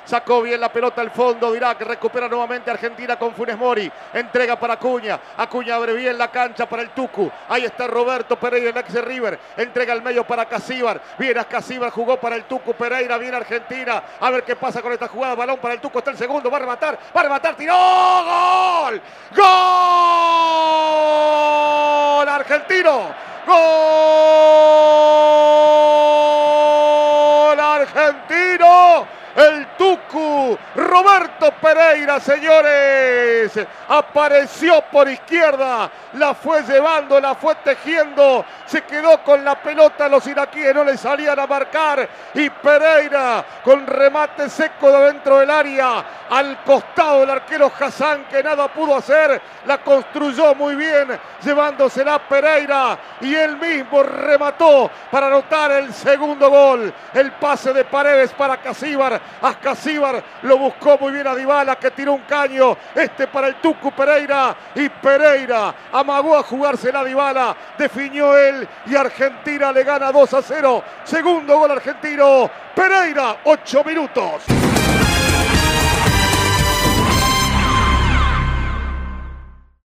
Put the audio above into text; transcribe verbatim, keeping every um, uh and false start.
Sacó bien la pelota al fondo. Dirá que recupera nuevamente Argentina con Funes Mori. Entrega para Acuña. Acuña abre bien la cancha para el Tucu. Ahí está Roberto Pereira, el ex de River. Entrega al medio para Casíbar. Bien Casíbar, jugó para el Tucu Pereira. Bien Argentina. A ver qué pasa con esta jugada. Balón para el Tucu. Está el segundo. Va a rematar. Va a rematar. Tiró. ¡Gol! ¡Gol! Argentino. ¡Gol! Argentino. El Tucu, Roberto Pereira, señores, apareció por izquierda, la fue llevando, la fue tejiendo, se quedó con la pelota, los iraquíes no le salían a marcar y Pereira con remate seco de dentro del área, al costado del arquero Hassan que nada pudo hacer, la construyó muy bien, llevándosela Pereira y él mismo remató para anotar el segundo gol, el pase de Paredes para Casíbar. Ascasíbar lo buscó muy bien a Dybala que tiró un caño, este para el Tucu Pereira y Pereira amagó a jugársela a Dybala, definió él y Argentina le gana dos a cero, segundo gol argentino, Pereira, ocho minutos.